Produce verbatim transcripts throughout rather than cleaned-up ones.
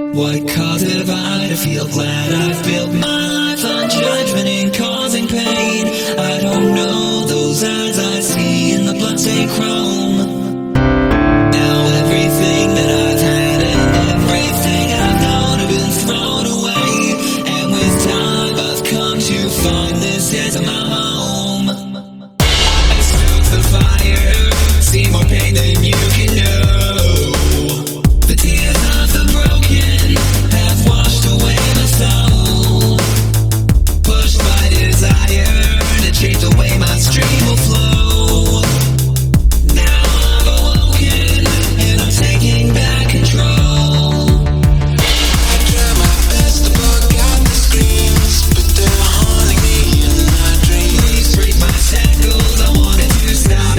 What cause have I to feel glad I've built my life on judgment and causing pain? I don't know those eyes I see in the bloodstained chrome. Now everything that I've had and everything I've known have been thrown away, and with time I've come to find this as my home. I stood the fire, see more pain than you can know. The tears of the broken have washed away my soul. Pushed by desire to change the way my stream will flow. Now I've awoken and I'm taking back control. I try my best to block out the screams, but they're haunting me in my dreams. Please break my shackles, I wanted to stop.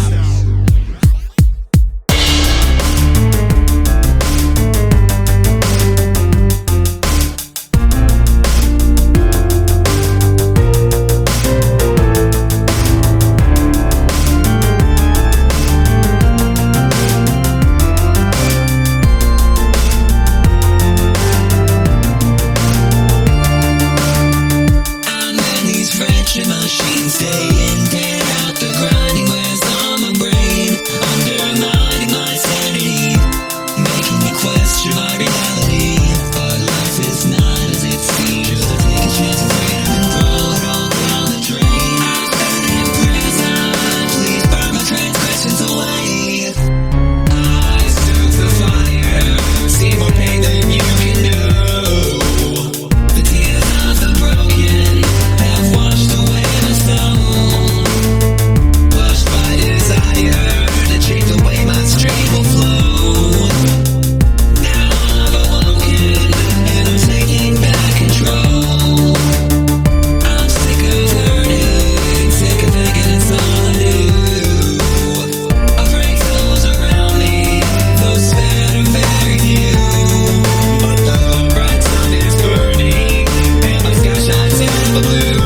Machines day in, day out, the grinding wears on my brain, undermining my sanity, making me question my reality. But life is not as it seems. Should I take a chance of freedom and throw it all down the drain? I've been in prison, please burn my transgressions away. I stood the fire, see more pain than you can know. The tears of the broken have washed away. Pushed by desire to change the way my stream will flow. Now I've awoken and I'm taking back control. I'm sick of hurting, sick of thinking it's all I do. I break those around me, those that are very few. But the bright sun is burning and my sky shines silver blue.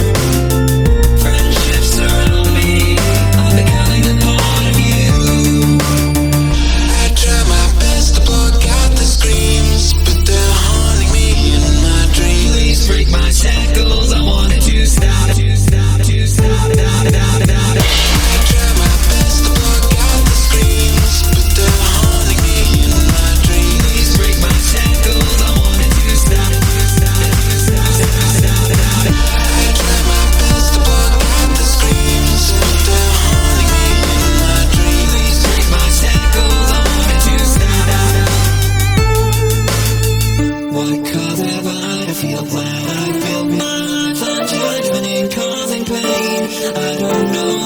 Shackles, I wanted to stop, to stop, to stop, da, da, da, da, da. I try my best to block out the screams, but they're haunting me in my dreams. Please break my shackles, I wanted to stop, to stop, to stop, da, da, da, da, da. I try my best to block out the screams, but they're haunting me in my dreams. Please break my shackles, I wanted to stop, da, da. What cause have I to feel glad I built my life on judgment and causing pain? I don't know